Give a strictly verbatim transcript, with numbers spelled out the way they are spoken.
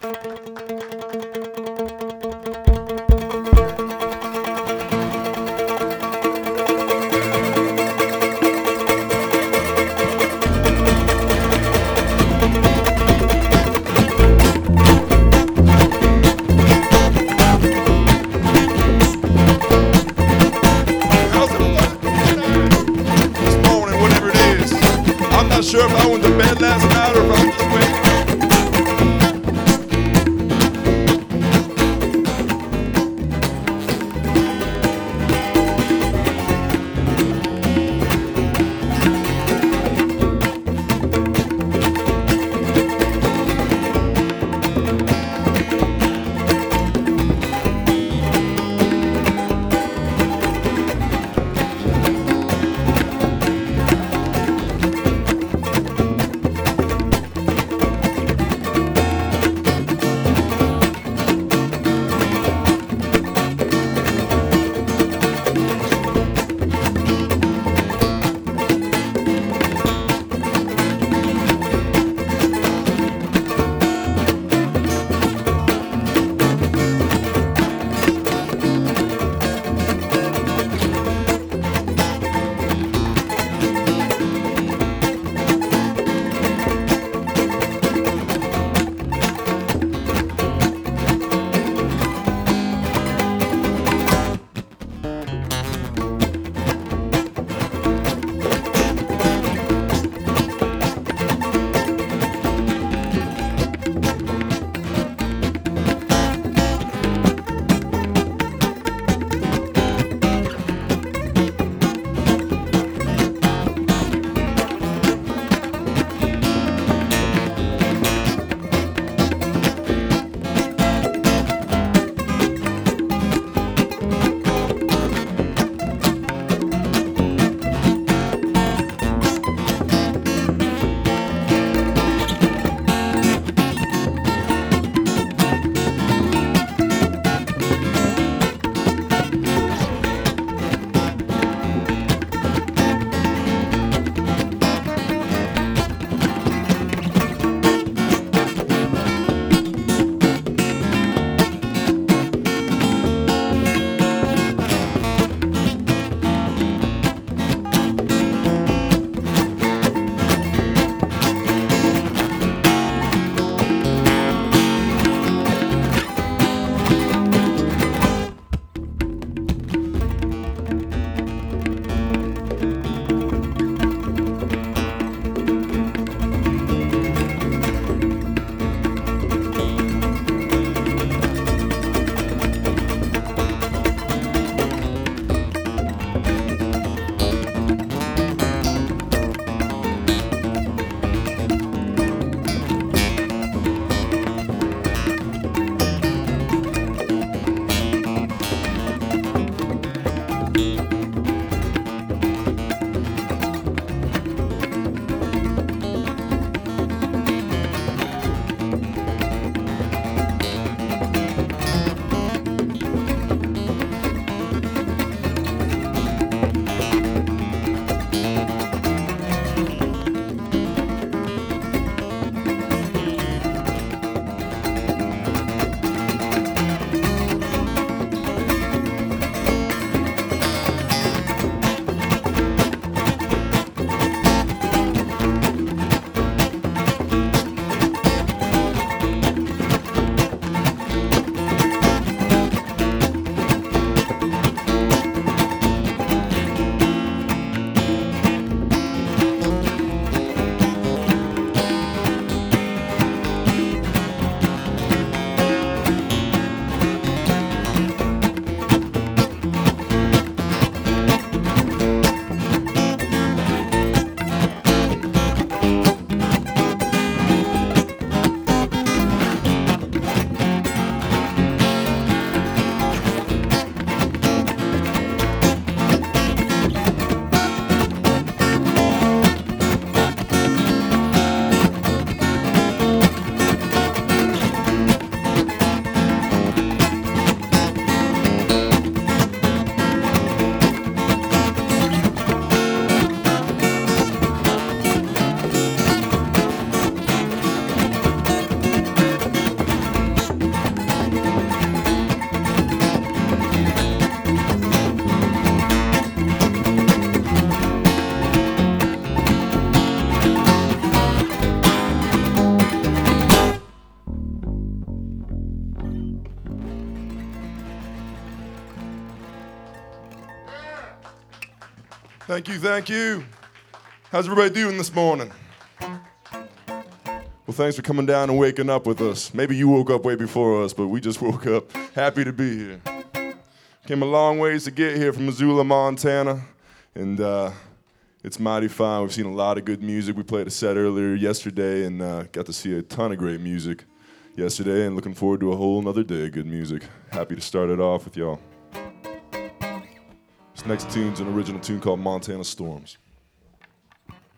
Sure if I went to bed last night or if I'm just waking up. Thank you, thank you. How's everybody doing this morning? Well, thanks for coming down and waking up with us. Maybe you woke up way before us, but we just woke up. Happy to be here. Came a long ways to get here from Missoula, Montana, and uh, it's mighty fine. We've seen a lot of good music. We played a set earlier yesterday and uh, got to see a ton of great music yesterday, and looking forward to a whole nother day of good music. Happy to start it off with y'all. This next tune's an original tune called Montana Storms.